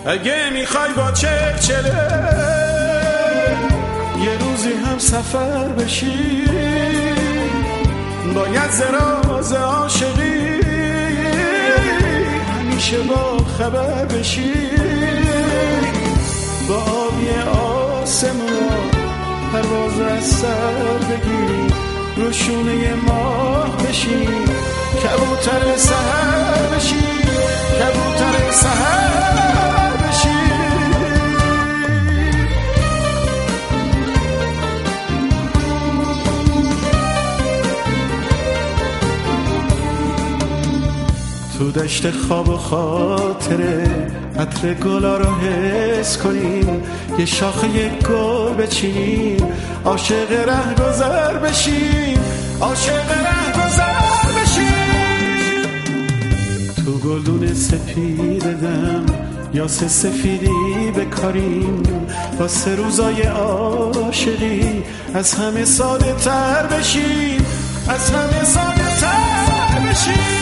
اگه میخوای با چلچله یه روزی هم سفر بشی، باید زراز عاشقی همیشه با خبر بشی، با آبی آسمون پرواز از سر بگیری، رو شونه ماه بشی، کبوتر سحر بشی، کبوتر سحر بشی. تو دشت خواب و خاطره عطر گلا رو حس کنیم، یه شاخه یک گل بچینیم، عاشق ره گذر بشیم، عاشق ره گذر بشیم. تو گلدون سپید دم یاسه سفیدی بکاریم، واسه روزای عاشقی از همه ساده تر بشیم، از همه ساده تر بشیم.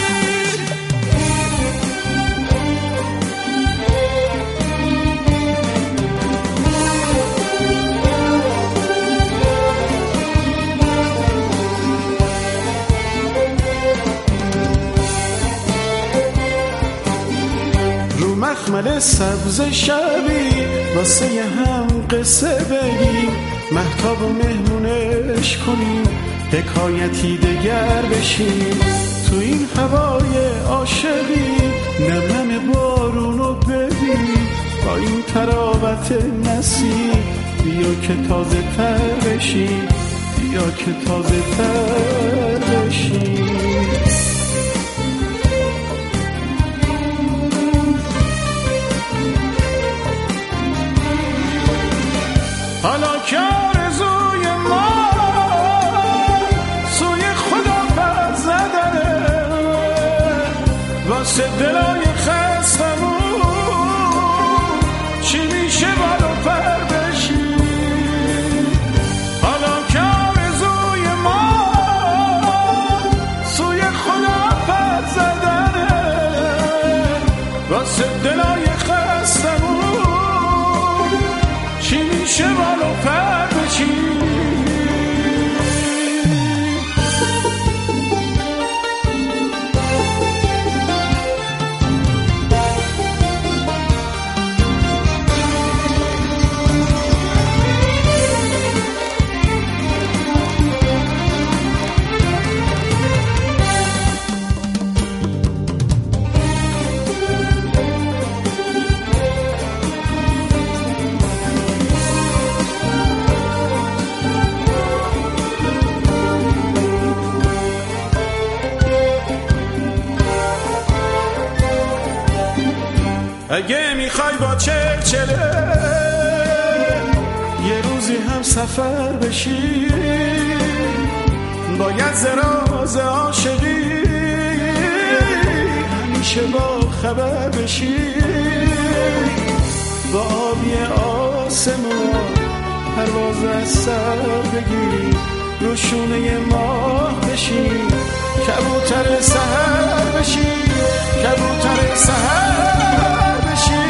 مخمل سبز شبی واسه یه هم قصه بگیم، مهتاب و مهمونش کنیم، حکایتی دگر بشیم. تو این هوای عاشقی نمن بارونو ببین، با این تراوت نسیم بیا که تازه تر بشیم، بیا که تازه تر بشیم. حالا که آرزوی ما سوی خدا پر زدنه، واسه دلای خستمون چی میشه بالا پر بشیم. حالا که آرزوی ما سوی خدا پر زدنه، واسه دلای خستمون چی میشه بالا پر بشیم. اگه میخوای با چلچله یه روزی هم سفر بشی، باید زراز عاشقی همیشه با خبر بشی، با آبی آسمون پرواز از سر بگیری، رو شونه ماه بشی، کبوتر سحر بشی، کبوتر سحر بشی.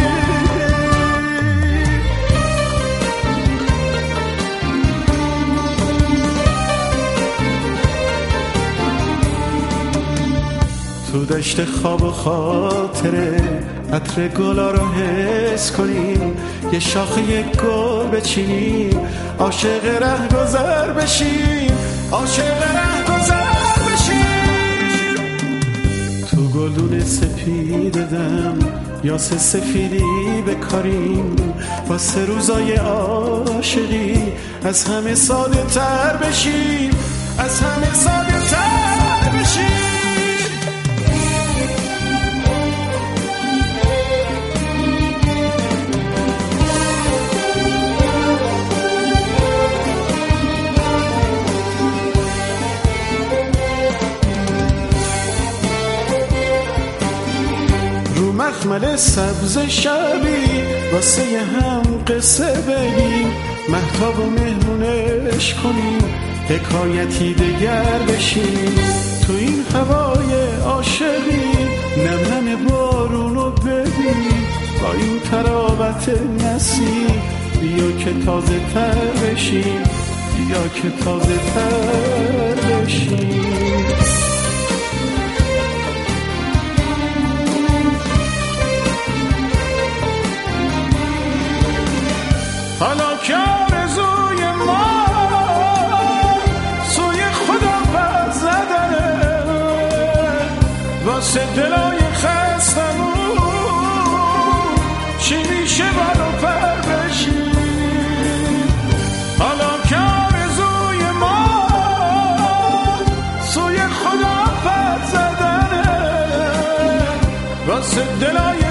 تو دشت خواب و خاطره عطر گلا رو حس کنیم، یه شاخه یک گل بچینیم، عاشق ره گذر بشیم، عاشق ره گذر بشیم. تو گلدون سپید دم یاسه سفیدی بکاریم، واسه روزای عاشقی از همه ساده تر بشیم، از همه ساده تر بشیم. مخمل سبز شبی واسه یه هم قصه بگیم، مهتاب و مهمونش کنیم، حکایتی دگر بشیم. تو این هوای عاشقی نمن بارونو ببین، پایین تراوت نسیم، بیا که تازه تر بشیم، بیا که تازه تر بشیم. حالا که آرزوی ما سوی خدا پر زدنه، واسه دلای خستمون چی میشه برو پر بشیم. حالا که آرزوی ما سوی خدا پر زدنه، واسه دلای